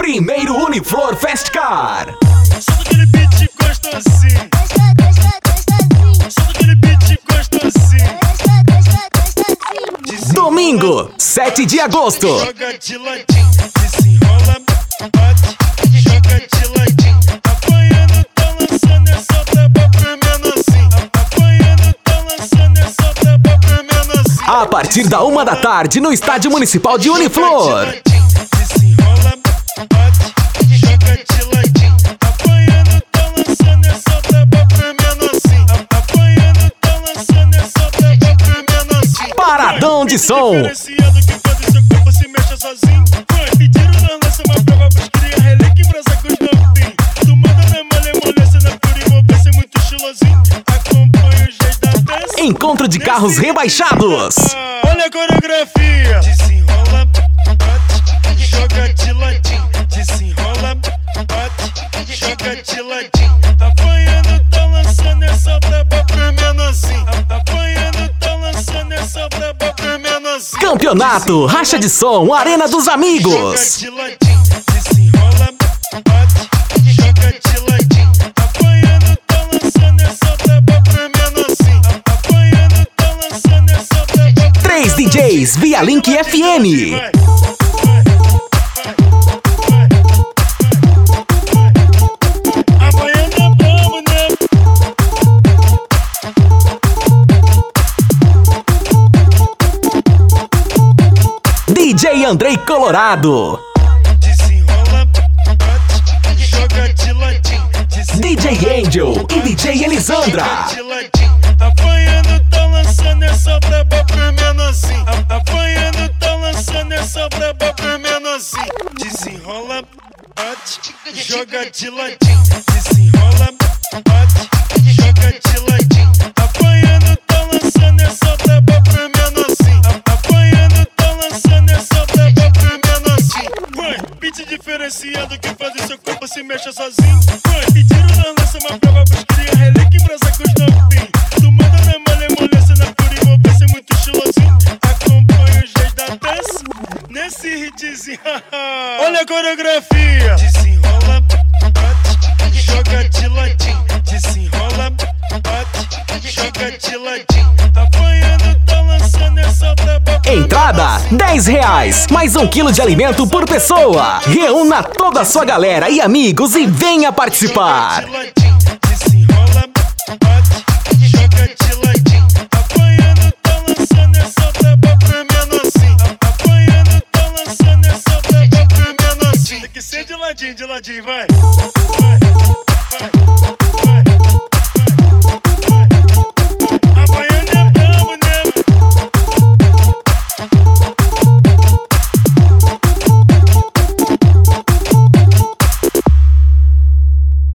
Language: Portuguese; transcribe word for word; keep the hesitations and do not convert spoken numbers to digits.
Primeiro Uniflor Festcar. Solta aquele beat gostosinho. Solta aquele beat gostosinho. Domingo, sete de agosto. Joga de ladinho, desenrola, bate, joga de ladinho. Apanhando, tá lançando essa taba pra menorzinho. Apanhando, tá lançando essa taba pra menorzinho. A partir da uma da tarde no Estádio Municipal de Uniflor. Desenrola, bate, joga de ladinho. Apanhando, tá lançando essa taba pra menorzinho. Apanhando, tá lançando essa taba pra menorzinho. Paradão de som. Diferenciado que quando seu corpo se mexe sozinho. Pediram na lança uma prova pros cria, relé que brasa com os novinhos. Tu manda na malemolência, na pura envolvência, muito estilosinho. Acompanha o jeito da dança. Encontro de carros rebaixados. Olha a coreografia. Desenrola, bate, joga de ladinho. Desenrola, bate, joga de ladinho. Apanhando, tá lançando essa braba pra menorzinho. Apanhando, tá lançando essa braba pra menorzinho. Campeonato Racha de Som, Arena dos Amigos. Joga de ladinho, desenrola, bate, joga de ladinho. Apanhando, tá lançando essa braba pra menorzinho. Apanhando, tá lançando essa braba pra Três D Js via Link F M. Vai. Amanhã não vamos, né? D J Andrei Colorado. Desenrola, bate, joga de ladinho. D J Angel e D J Elisandra. Joga de ladinho. Apanhando, tá lançando essa braba pra menorzinho. A- Apanhando, tá lançando essa braba pra menorzinho. Desenrola, bate, joga de ladinho. Desenrola, bate, joga de ladinho. Apanhando, tá lançando essa braba pra menorzinho. A- Apanhando, tá lançando essa braba pra menorzinho. Vai, beat diferenciado que faz o seu corpo se mexa sozinho. Vai, pediram na lança uma prova pros cria, relé que brasa com os novinhos. Tu manda na malemolência, na pura envolvência, muito estilosinho. Acompanha o jeito da dança nesse hitzinho. Olha a coreografia. Desenrola, bate, joga de ladinho. Desenrola, bate, joga de ladinho. Apanhando, tá lançando essa braba pra Entrada dez reais, mais um quilo de alimento por pessoa. Reúna toda a sua galera e amigos e venha participar. Joga de ladinho, desenrola, bate, joga de ladinho. Apanhando, tá lançando essa braba pra menorzinho. Apanhando, tá lançando essa braba pra menorzinho. Tem que ser de ladinho, de ladinho, vai. Vai, vai.